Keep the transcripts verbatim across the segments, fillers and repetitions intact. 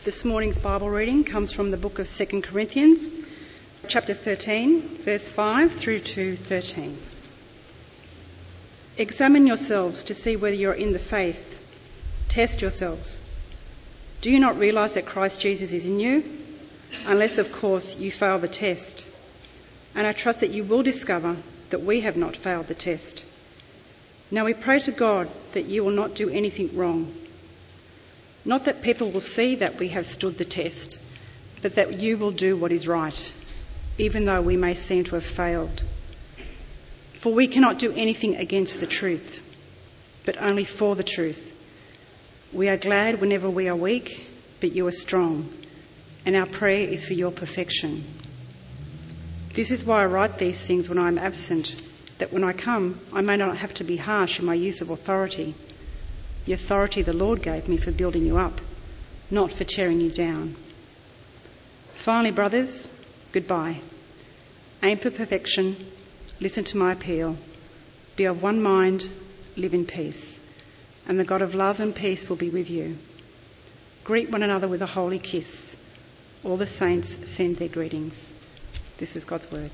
This morning's Bible reading comes from the book of Second Corinthians, chapter thirteen, verse five through to thirteen. Examine yourselves to see whether you're in the faith. Test yourselves. Do you not realise that Christ Jesus is in you? Unless, of course, you fail the test. And I trust that you will discover that we have not failed the test. Now we pray to God that you will not do anything wrong. Not that people will see that we have stood the test, but that you will do what is right, even though we may seem to have failed. For we cannot do anything against the truth, but only for the truth. We are glad whenever we are weak, but you are strong, and our prayer is for your perfection. This is why I write these things when I am absent, that when I come, I may not have to be harsh in my use of authority. The authority the Lord gave me for building you up, not for tearing you down. Finally, brothers, goodbye. Aim for perfection, listen to my appeal, be of one mind, live in peace, and the God of love and peace will be with you. Greet one another with a holy kiss. All the saints send their greetings. This is God's word.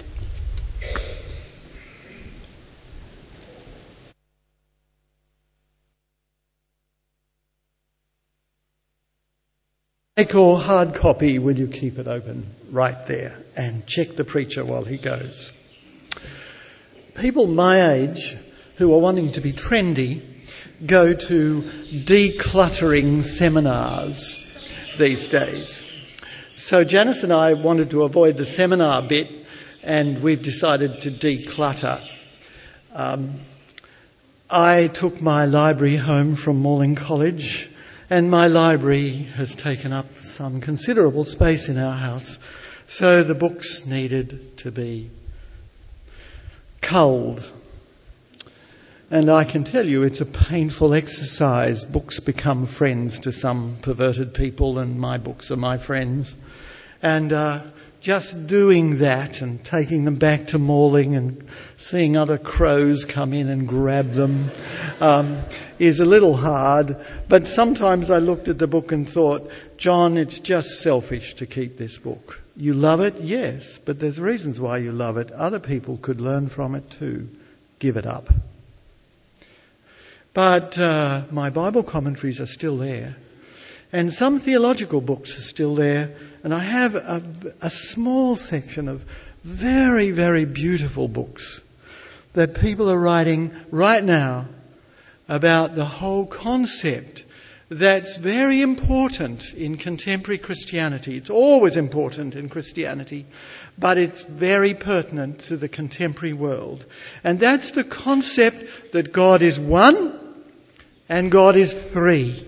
Or hard copy, will you keep it open right there and check the preacher while he goes. People my age who are wanting to be trendy go to decluttering seminars these days. So Janice and I wanted to avoid the seminar bit, and we've decided to declutter. Um, I took my library home from Morling College, and my library has taken up some considerable space in our house, so the books needed to be culled. And I can tell you it's a painful exercise. Books become friends to some perverted people, and my books are my friends. And uh, just doing that and taking them back to Morling and seeing other crows come in and grab them um, is a little hard. But sometimes I looked at the book and thought, John, it's just selfish to keep this book. You love it? Yes, but there's reasons why you love it. Other people could learn from it too. Give it up. But uh, my Bible commentaries are still there. And some theological books are still there. And I have a, a small section of very, very beautiful books that people are writing right now about the whole concept that's very important in contemporary Christianity. It's always important in Christianity, but it's very pertinent to the contemporary world. And that's the concept that God is one and God is three.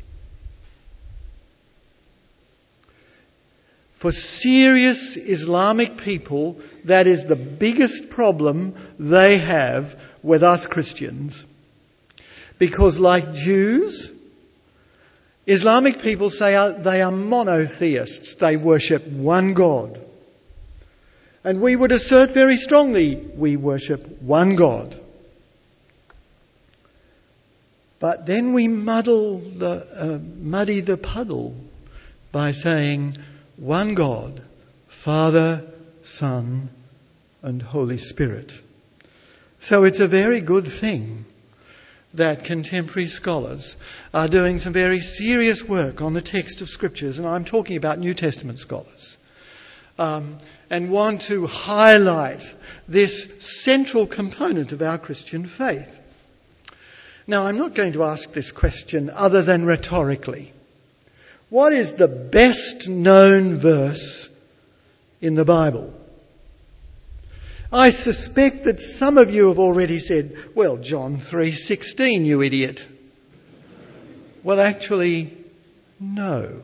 For serious Islamic people, that is the biggest problem they have with us Christians. Because like Jews, Islamic people say they are monotheists. They worship one God. And we would assert very strongly, we worship one God. But then we muddle the, uh, muddy the puddle by saying one God, Father, Son, and Holy Spirit. So it's a very good thing that contemporary scholars are doing some very serious work on the text of Scriptures, and I'm talking about New Testament scholars, um, and want to highlight this central component of our Christian faith. Now, I'm not going to ask this question other than rhetorically. What is the best known verse in the Bible? I suspect that some of you have already said, well, John three sixteen, you idiot. Well, actually, no.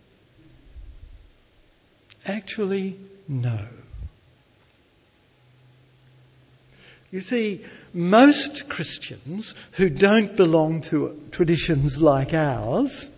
Actually, no. You see, most Christians who don't belong to traditions like ours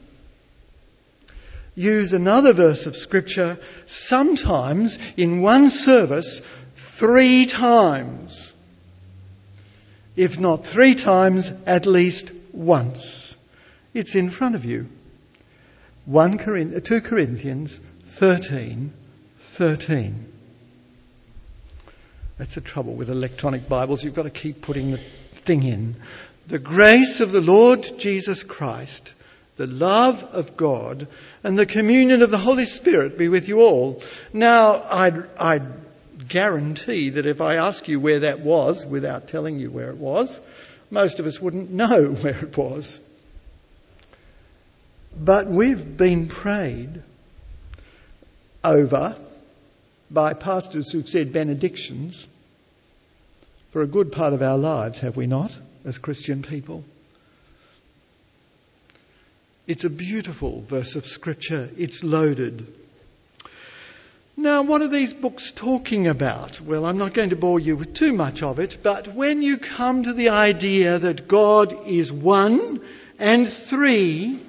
use another verse of Scripture, sometimes in one service, three times. If not three times, at least once. It's in front of you. two Corinthians thirteen thirteen. That's the trouble with electronic Bibles. You've got to keep putting the thing in. The grace of the Lord Jesus Christ, the love of God, and the communion of the Holy Spirit be with you all. Now, I'd, I'd guarantee that if I ask you where that was, without telling you where it was, most of us wouldn't know where it was. But we've been prayed over by pastors who've said benedictions for a good part of our lives, have we not, as Christian people? It's a beautiful verse of Scripture. It's loaded. Now, what are these books talking about? Well, I'm not going to bore you with too much of it, but when you come to the idea that God is one and three,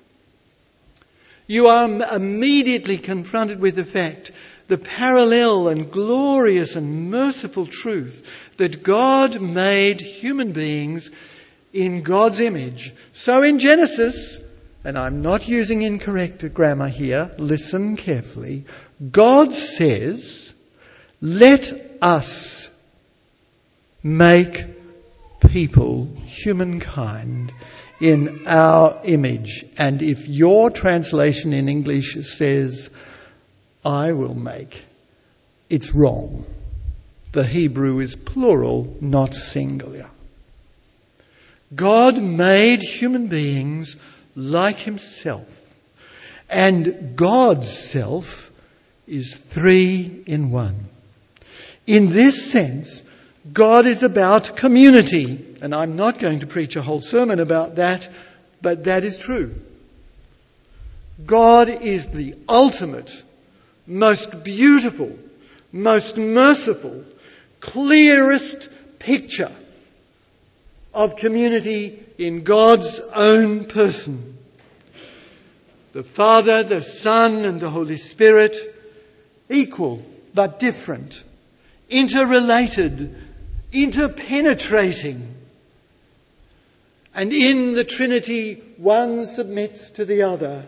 you are immediately confronted with the fact, the parallel and glorious and merciful truth that God made human beings in God's image. So in Genesis, and I'm not using incorrect grammar here, listen carefully, God says, let us make people, humankind, in our image. And if your translation in English says, I will make, it's wrong. The Hebrew is plural, not singular. God made human beings like himself. And God's self is three in one. In this sense, God is about community. And I'm not going to preach a whole sermon about that, but that is true. God is the ultimate, most beautiful, most merciful, clearest picture of community in God's own person. The Father, the Son, and the Holy Spirit, equal but different, interrelated, interpenetrating. And in the Trinity, one submits to the other.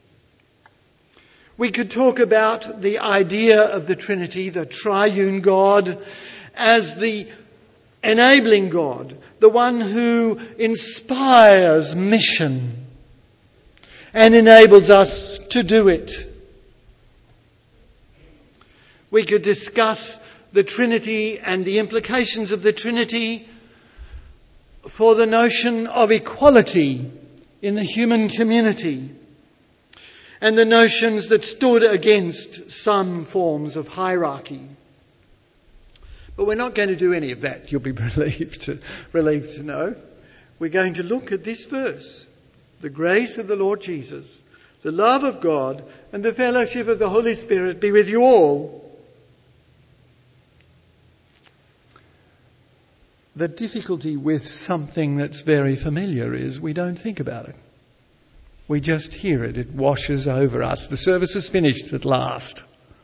We could talk about the idea of the Trinity, the triune God, as the enabling God, the one who inspires mission and enables us to do it. We could discuss the Trinity and the implications of the Trinity for the notion of equality in the human community and the notions that stood against some forms of hierarchy. But we're not going to do any of that, you'll be relieved to, relieved to know. We're going to look at this verse. The grace of the Lord Jesus, the love of God, and the fellowship of the Holy Spirit be with you all. The difficulty with something that's very familiar is we don't think about it. We just hear it. It washes over us. The service is finished at last.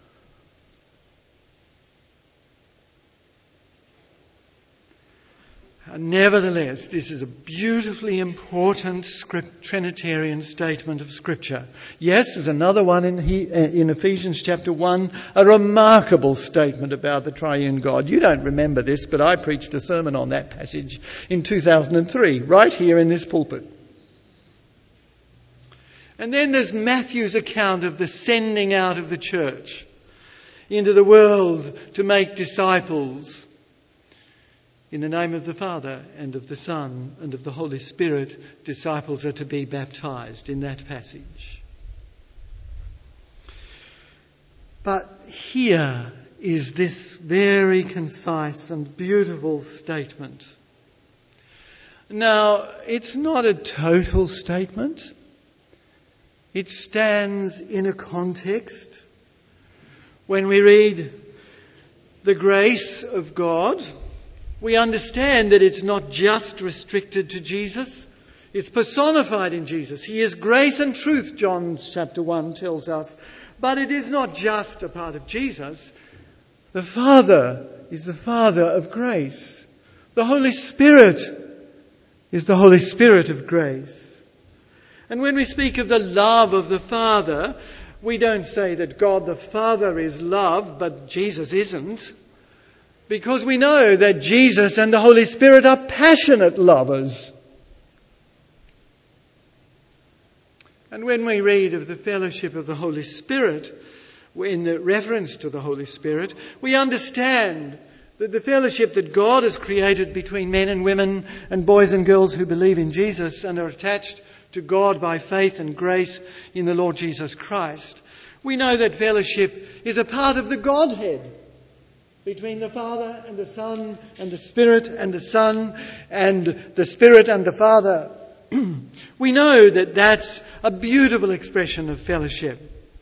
Nevertheless, this is a beautifully important script, Trinitarian statement of Scripture. Yes, there's another one in, he, in Ephesians chapter one, a remarkable statement about the triune God. You don't remember this, but I preached a sermon on that passage in two thousand three, right here in this pulpit. And then there's Matthew's account of the sending out of the church into the world to make disciples. In the name of the Father and of the Son and of the Holy Spirit, disciples are to be baptized in that passage. But here is this very concise and beautiful statement. Now, it's not a total statement. It stands in a context. When we read the grace of God, we understand that it's not just restricted to Jesus. It's personified in Jesus. He is grace and truth, John chapter one tells us. But it is not just a part of Jesus. The Father is the Father of grace. The Holy Spirit is the Holy Spirit of grace. And when we speak of the love of the Father, we don't say that God the Father is love, but Jesus isn't. Because we know that Jesus and the Holy Spirit are passionate lovers. And when we read of the fellowship of the Holy Spirit, in reference to the Holy Spirit, we understand that the fellowship that God has created between men and women and boys and girls who believe in Jesus and are attached to God by faith and grace in the Lord Jesus Christ, we know that fellowship is a part of the Godhead between the Father and the Son and the Spirit and the Son and the Spirit and the Father. We know that that's a beautiful expression of fellowship.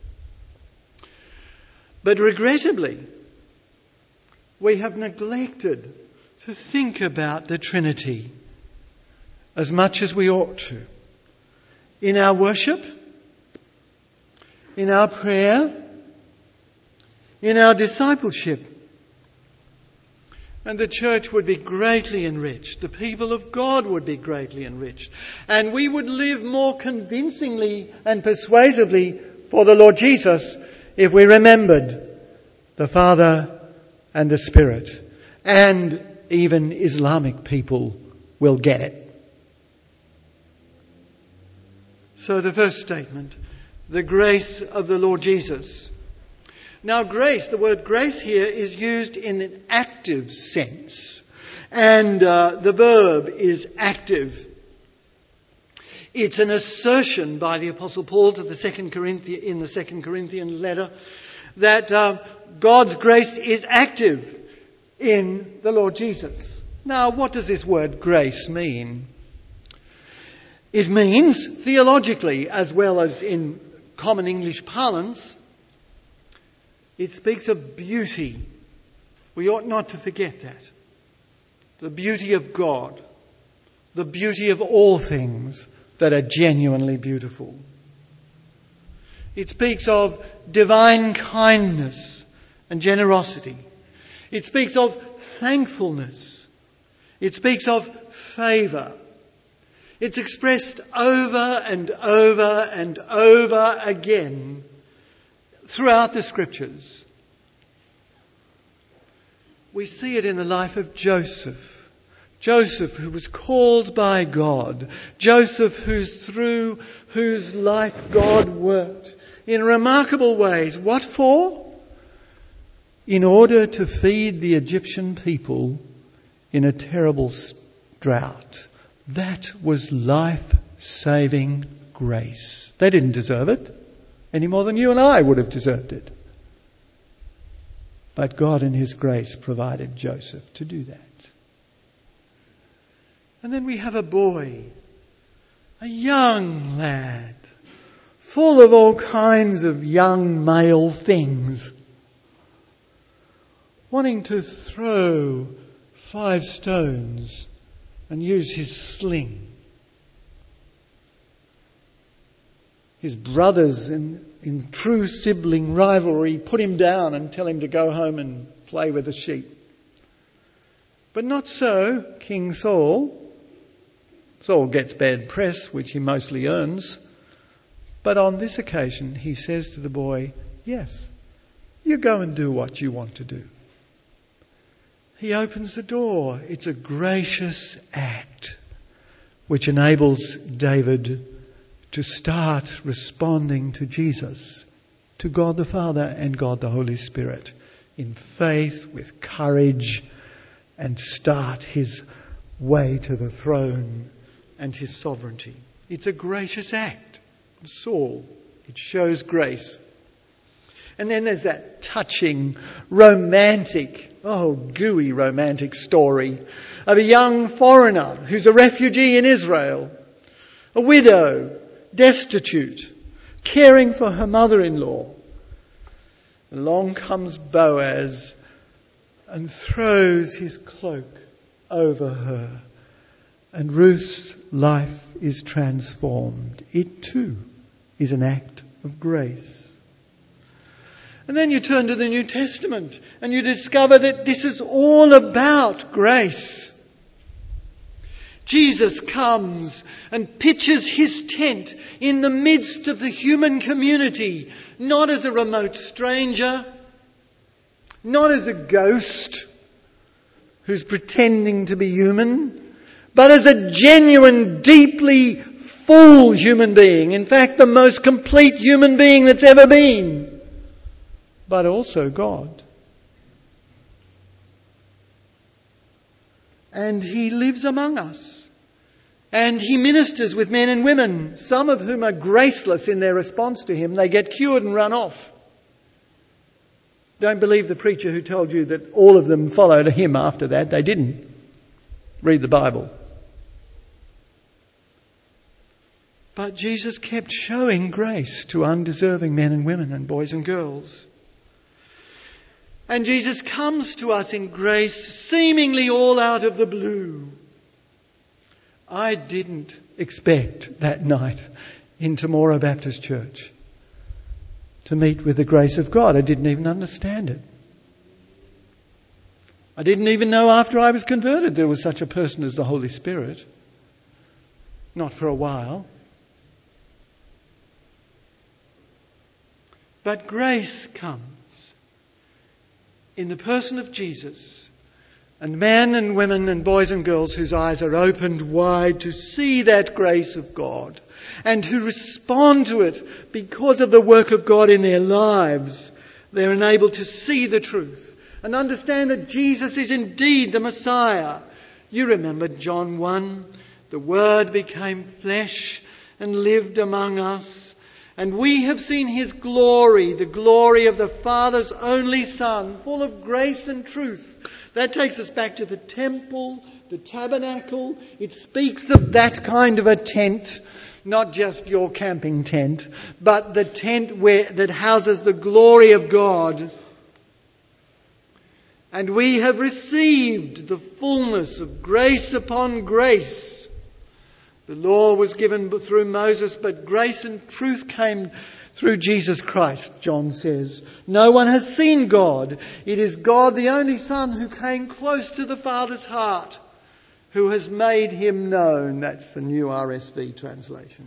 But regrettably, we have neglected to think about the Trinity as much as we ought to. In our worship, in our prayer, in our discipleship. And the church would be greatly enriched. The people of God would be greatly enriched. And we would live more convincingly and persuasively for the Lord Jesus if we remembered the Father and the Spirit. And even Islamic people will get it. So the first statement, the grace of the Lord Jesus. Now grace, the word grace here is used in an active sense. And uh, the verb is active. It's an assertion by the Apostle Paul to the Second Corinthian, in the Second Corinthian letter that uh, God's grace is active in the Lord Jesus. Now, what does this word grace mean? It means, theologically as well as in common English parlance, it speaks of beauty. We ought not to forget that. The beauty of God. The beauty of all things that are genuinely beautiful. It speaks of divine kindness and generosity. It speaks of thankfulness. It speaks of favour. It's expressed over and over and over again throughout the Scriptures. We see it in the life of Joseph. Joseph, who was called by God. Joseph, who's through whose life God worked in remarkable ways. What for? In order to feed the Egyptian people in a terrible drought. That was life-saving grace. They didn't deserve it any more than you and I would have deserved it. But God in His grace provided Joseph to do that. And then we have a boy, a young lad, full of all kinds of young male things, wanting to throw five stones and use his sling. His brothers, in, in true sibling rivalry, put him down and tell him to go home and play with the sheep. But not so King Saul. Saul gets bad press, which he mostly earns. But on this occasion, he says to the boy, yes, you go and do what you want to do. He opens the door. It's a gracious act which enables David to start responding to Jesus, to God the Father and God the Holy Spirit, in faith, with courage, and start his way to the throne and his sovereignty. It's a gracious act of Saul. It shows grace. And then there's that touching, romantic, oh, gooey romantic story of a young foreigner who's a refugee in Israel, a widow, destitute, caring for her mother-in-law. Along comes Boaz and throws his cloak over her. And Ruth's life is transformed. It too is an act of grace. And then you turn to the New Testament and you discover that this is all about grace. Jesus comes and pitches his tent in the midst of the human community, not as a remote stranger, not as a ghost who's pretending to be human, but as a genuine, deeply full human being. In fact, the most complete human being that's ever been, but also God. And he lives among us. And he ministers with men and women, some of whom are graceless in their response to him. They get cured and run off. Don't believe the preacher who told you that all of them followed him after that. They didn't. Read the Bible. But Jesus kept showing grace to undeserving men and women and boys and girls. And Jesus comes to us in grace, seemingly all out of the blue. I didn't expect that night in Temora Baptist Church to meet with the grace of God. I didn't even understand it. I didn't even know after I was converted there was such a person as the Holy Spirit. Not for a while. But grace comes in the person of Jesus. And men and women and boys and girls whose eyes are opened wide to see that grace of God and who respond to it because of the work of God in their lives, they're enabled to see the truth and understand that Jesus is indeed the Messiah. You remember John one, the Word became flesh and lived among us, and we have seen his glory, the glory of the Father's only Son, full of grace and truth. That takes us back to the temple, the tabernacle. It speaks of that kind of a tent, not just your camping tent, but the tent where that houses the glory of God. And we have received the fullness of grace upon grace. The law was given through Moses, but grace and truth came through Jesus Christ, John says. No one has seen God. It is God, the only Son, who came close to the Father's heart, who has made him known. That's the new R S V translation.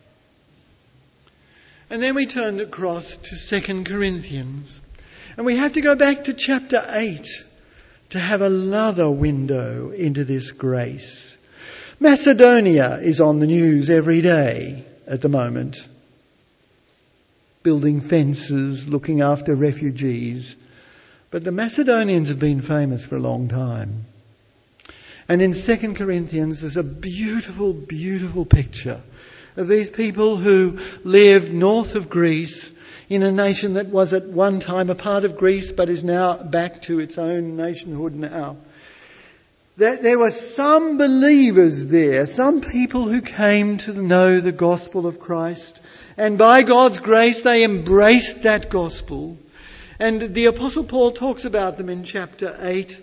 And then we turn across to Second Corinthians. And we have to go back to chapter eight to have another window into this grace. Macedonia is on the news every day at the moment. Building fences, looking after refugees. But the Macedonians have been famous for a long time. And in Second Corinthians there's a beautiful, beautiful picture of these people who lived north of Greece in a nation that was at one time a part of Greece but is now back to its own nationhood now. That there were some believers there, some people who came to know the gospel of Christ, and by God's grace they embraced that gospel. And the Apostle Paul talks about them in chapter eight.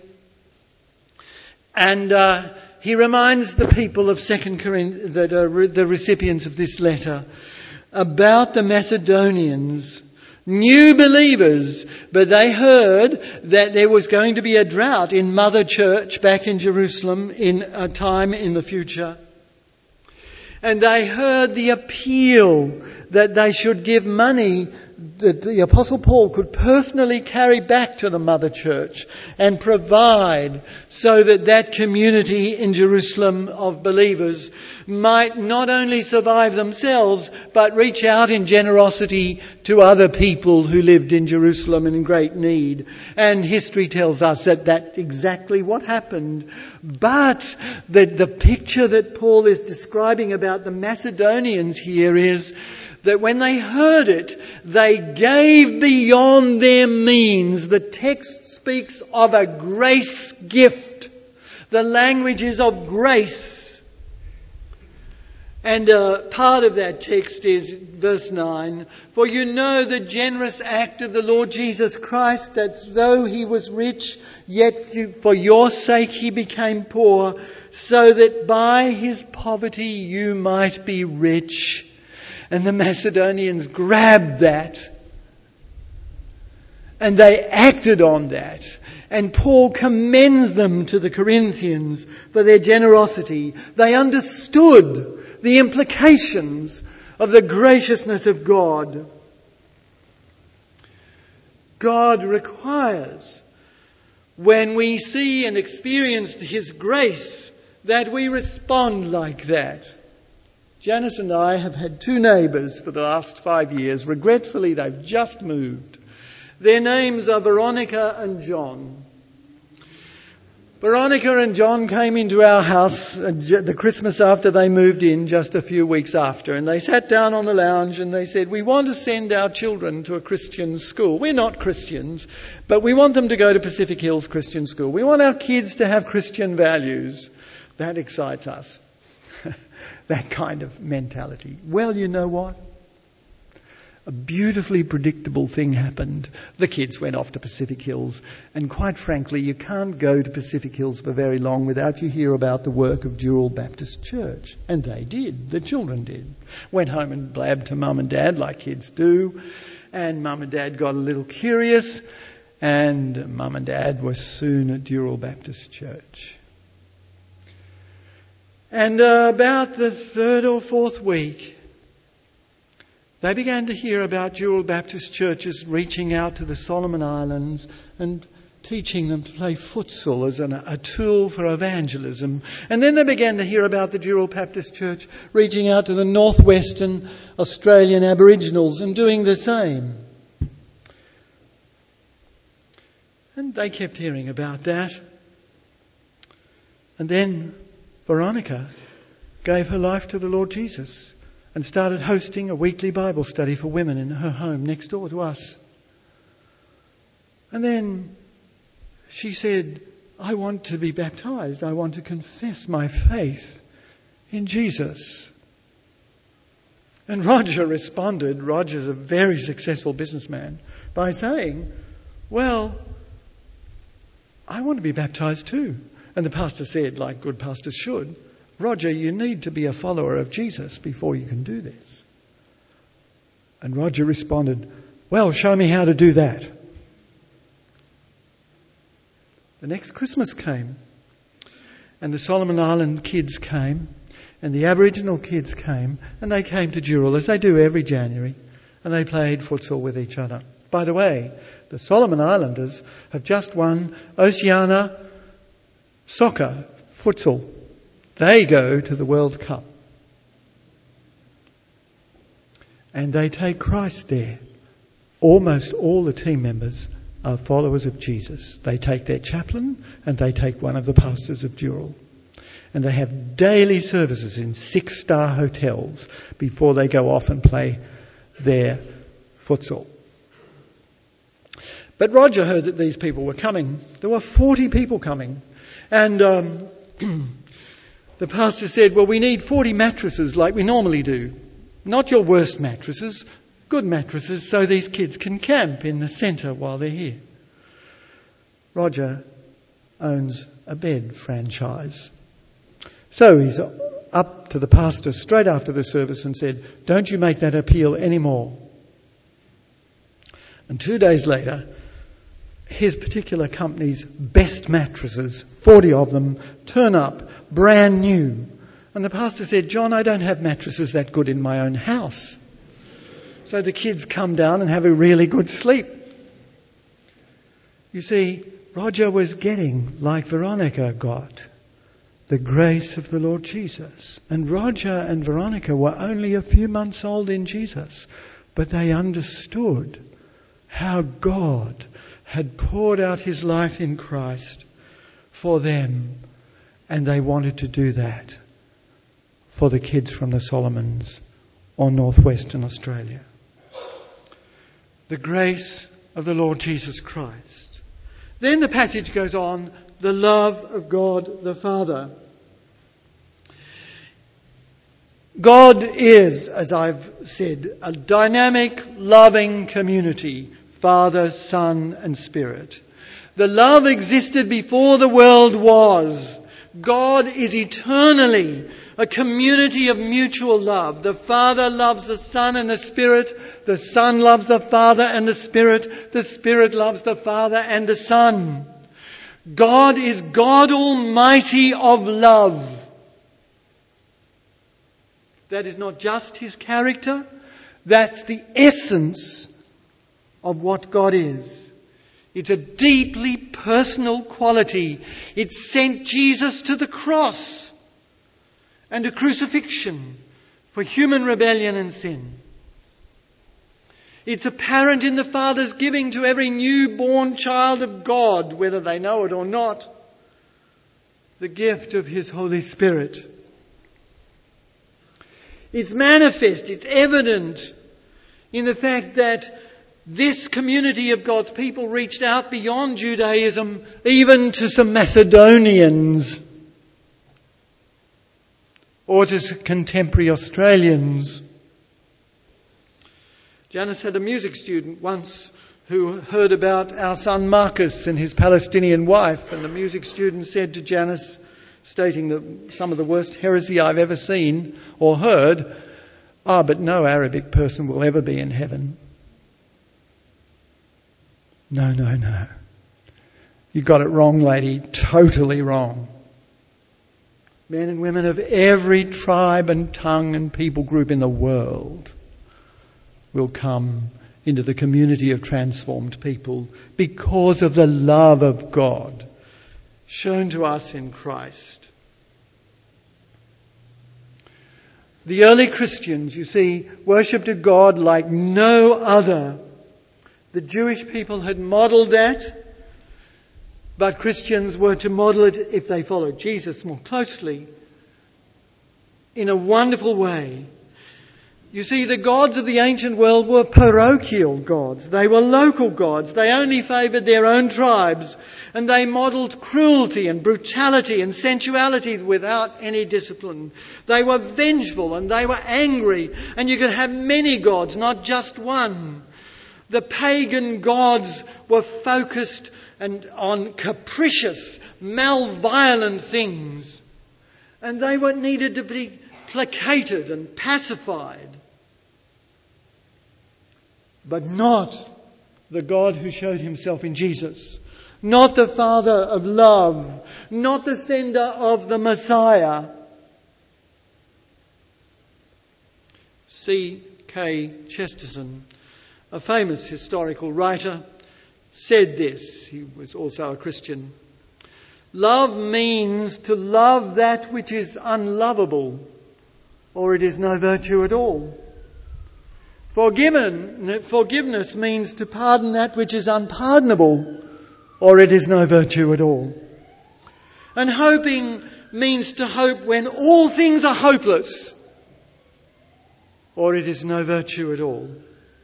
And uh, he reminds the people of Second Corinthians, that are re- the recipients of this letter, about the Macedonians, new believers, but they heard that there was going to be a drought in Mother Church back in Jerusalem in a time in the future. And they heard the appeal that they should give money that the Apostle Paul could personally carry back to the Mother Church and provide so that that community in Jerusalem of believers might not only survive themselves but reach out in generosity to other people who lived in Jerusalem in great need. And history tells us that that's exactly what happened. But the, the picture that Paul is describing about the Macedonians here is that when they heard it, they gave beyond their means. The text speaks of a grace gift. The language is of grace. And uh, part of that text is verse nine. For you know the generous act of the Lord Jesus Christ, that though he was rich, yet for your sake he became poor, so that by his poverty you might be rich. And the Macedonians grabbed that and they acted on that. And Paul commends them to the Corinthians for their generosity. They understood the implications of the graciousness of God. God requires, when we see and experience His grace, that we respond like that. Janice and I have had two neighbours for the last five years. Regretfully, they've just moved. Their names are Veronica and John. Veronica and John came into our house the Christmas after they moved in, just a few weeks after, and they sat down on the lounge and they said, we want to send our children to a Christian school. We're not Christians, but we want them to go to Pacific Hills Christian School. We want our kids to have Christian values. That excites us. That kind of mentality. Well, you know what? A beautifully predictable thing happened. The kids went off to Pacific Hills, and quite frankly, you can't go to Pacific Hills for very long without you hear about the work of Dural Baptist Church. And they did. The children did. Went home and blabbed to mum and dad like kids do, and mum and dad got a little curious, and mum and dad were soon at Dural Baptist Church. And uh, about the third or fourth week, they began to hear about Dural Baptist churches reaching out to the Solomon Islands and teaching them to play futsal as an, a tool for evangelism. And then they began to hear about the Dural Baptist Church reaching out to the northwestern Australian Aboriginals and doing the same. And they kept hearing about that. And then Veronica gave her life to the Lord Jesus and started hosting a weekly Bible study for women in her home next door to us. And then she said, I want to be baptized. I want to confess my faith in Jesus. And Roger responded, Roger's a very successful businessman, by saying, well, I want to be baptized too. And the pastor said, like good pastors should, Roger, you need to be a follower of Jesus before you can do this. And Roger responded, well, show me how to do that. The next Christmas came, and the Solomon Island kids came, and the Aboriginal kids came, and they came to Dural, as they do every January, and they played futsal with each other. By the way, the Solomon Islanders have just won Oceania Soccer, futsal. They go to the World Cup. And they take Christ there. Almost all the team members are followers of Jesus. They take their chaplain and they take one of the pastors of Dural. And they have daily services in six-star hotels before they go off and play their futsal. But Roger heard that these people were coming. There were forty people coming. And um, the pastor said, well, we need forty mattresses like we normally do. Not your worst mattresses, good mattresses, so these kids can camp in the centre while they're here. Roger owns a bed franchise. So he's up to the pastor straight after the service and said, don't you make that appeal anymore. And two days later, his particular company's best mattresses, forty of them, turn up, brand new. And the pastor said, John, I don't have mattresses that good in my own house. So the kids come down and have a really good sleep. You see, Roger was getting, like Veronica got, the grace of the Lord Jesus. And Roger and Veronica were only a few months old in Jesus, but they understood how God had poured out his life in Christ for them, and they wanted to do that for the kids from the Solomons or northwestern Australia. The grace of the Lord Jesus Christ. Then the passage goes on, the love of God the Father. God is, as I've said, a dynamic, loving community. Father, Son and Spirit. The love existed before the world was. God is eternally a community of mutual love. The Father loves the Son and the Spirit. The Son loves the Father and the Spirit. The Spirit loves the Father and the Son. God is God Almighty of love. That is not just his character, that's the essence of what God is. It's a deeply personal quality. It sent Jesus to the cross and to crucifixion for human rebellion and sin. It's apparent in the Father's giving to every newborn child of God, whether they know it or not, the gift of his Holy Spirit. It's manifest, it's evident in the fact that this community of God's people reached out beyond Judaism, even to some Macedonians or to contemporary Australians. Janice had a music student once who heard about our son Marcus and his Palestinian wife, and the music student said to Janice, stating that some of the worst heresy I've ever seen or heard, ah, but no Arabic person will ever be in heaven. No, no, no. You got it wrong, lady. Totally wrong. Men and women of every tribe and tongue and people group in the world will come into the community of transformed people because of the love of God shown to us in Christ. The early Christians, you see, worshipped a God like no other. The Jewish people had modelled that, but Christians were to model it, if they followed Jesus more closely, in a wonderful way. You see, the gods of the ancient world were parochial gods. They were local gods. They only favoured their own tribes. And they modelled cruelty and brutality and sensuality without any discipline. They were vengeful and they were angry. And you could have many gods, not just one. The pagan gods were focused and on capricious, malevolent things. And they were needed to be placated and pacified. But not the God who showed himself in Jesus. Not the Father of love. Not the sender of the Messiah. C K Chesterton, a famous historical writer, said this. He was also a Christian. Love means to love that which is unlovable, or it is no virtue at all. Forgiven, forgiveness means to pardon that which is unpardonable, or it is no virtue at all. And hoping means to hope when all things are hopeless, or it is no virtue at all.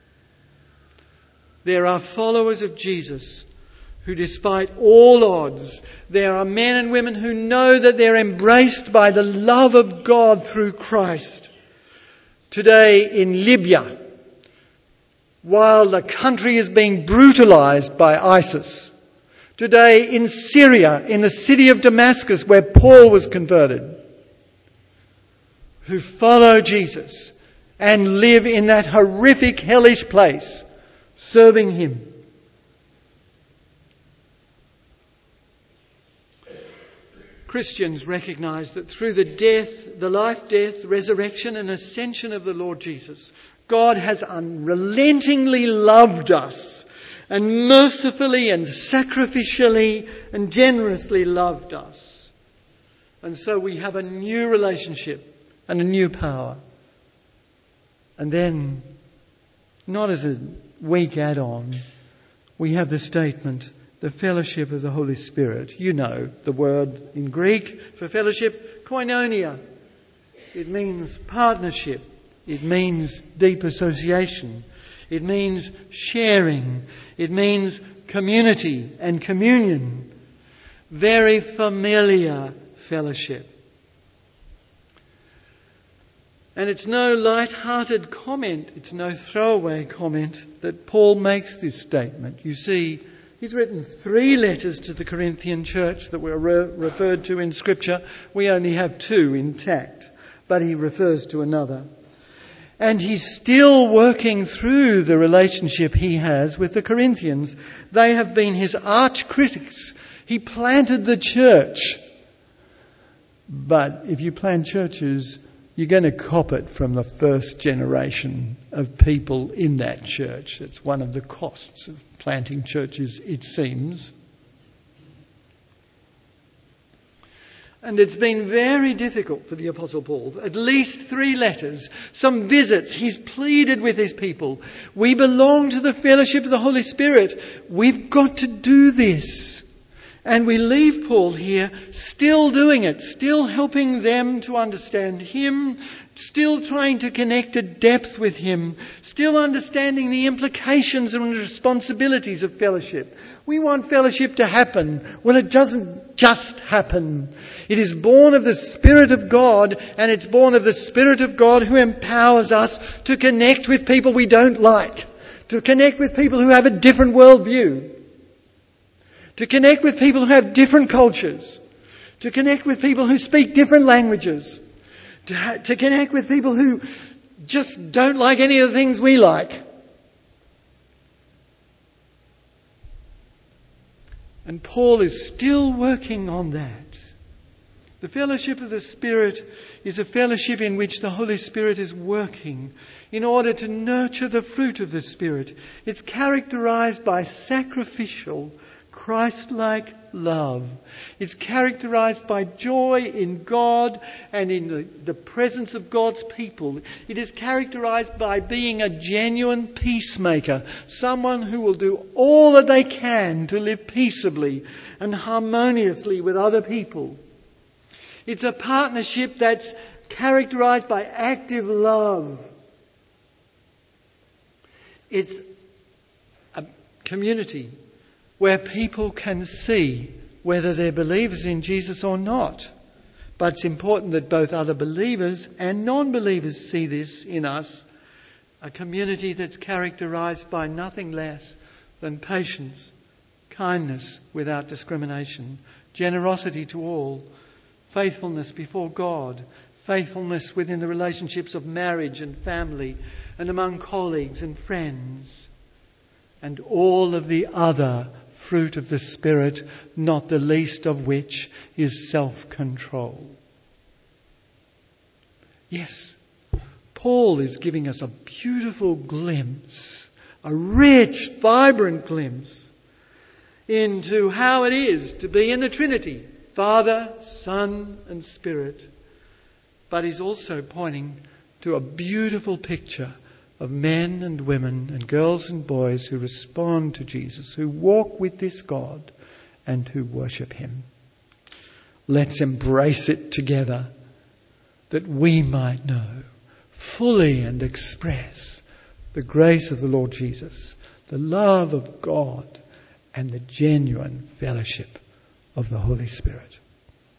There are followers of Jesus who, despite all odds, there are men and women who know that they're embraced by the love of God through Christ. Today in Libya, while the country is being brutalized by ISIS. Today in Syria, in the city of Damascus where Paul was converted, who follow Jesus and live in that horrific, hellish place, serving him. Christians recognise that through the death, the life, death, resurrection and ascension of the Lord Jesus, God has unrelentingly loved us and mercifully and sacrificially and generously loved us. And so we have a new relationship and a new power. And then, not as a weak add-on, we have the statement, the fellowship of the Holy Spirit. You know the word in Greek for fellowship, koinonia. It means partnership. It means deep association. It means sharing. It means community and communion. Very familiar fellowship. And it's no light-hearted comment, it's no throwaway comment that Paul makes this statement. You see, he's written three letters to the Corinthian church that were re- referred to in Scripture. We only have two intact, but he refers to another. And he's still working through the relationship he has with the Corinthians. They have been his arch critics. He planted the church. But if you plant churches, you're going to cop it from the first generation of people in that church. It's one of the costs of planting churches, it seems. And it's been very difficult for the Apostle Paul. At least three letters, some visits. He's pleaded with his people. We belong to the fellowship of the Holy Spirit. We've got to do this. And we leave Paul here still doing it, still helping them to understand him, still trying to connect to depth with him, still understanding the implications and responsibilities of fellowship. We want fellowship to happen. Well, it doesn't just happen. It is born of the Spirit of God, and it's born of the Spirit of God who empowers us to connect with people we don't like, to connect with people who have a different worldview, to connect with people who have different cultures, to connect with people who speak different languages, to, ha- to connect with people who just don't like any of the things we like. And Paul is still working on that. The fellowship of the Spirit is a fellowship in which the Holy Spirit is working in order to nurture the fruit of the Spirit. It's characterized by sacrificial, Christ-like love. It's characterized by joy in God and in the, the presence of God's people. It is characterized by being a genuine peacemaker, someone who will do all that they can to live peaceably and harmoniously with other people. It's a partnership that's characterized by active love. It's a community where people can see whether they're believers in Jesus or not. But it's important that both other believers and non-believers see this in us. A community that's characterized by nothing less than patience, kindness without discrimination, generosity to all, faithfulness before God, faithfulness within the relationships of marriage and family and among colleagues and friends, and all of the other fruit of the Spirit, not the least of which is self-control. Yes, Paul is giving us a beautiful glimpse, a rich, vibrant glimpse into how it is to be in the Trinity, Father, Son and Spirit. But he's also pointing to a beautiful picture of men and women and girls and boys who respond to Jesus, who walk with this God and who worship him. Let's embrace it together that we might know fully and express the grace of the Lord Jesus, the love of God and the genuine fellowship of the Holy Spirit.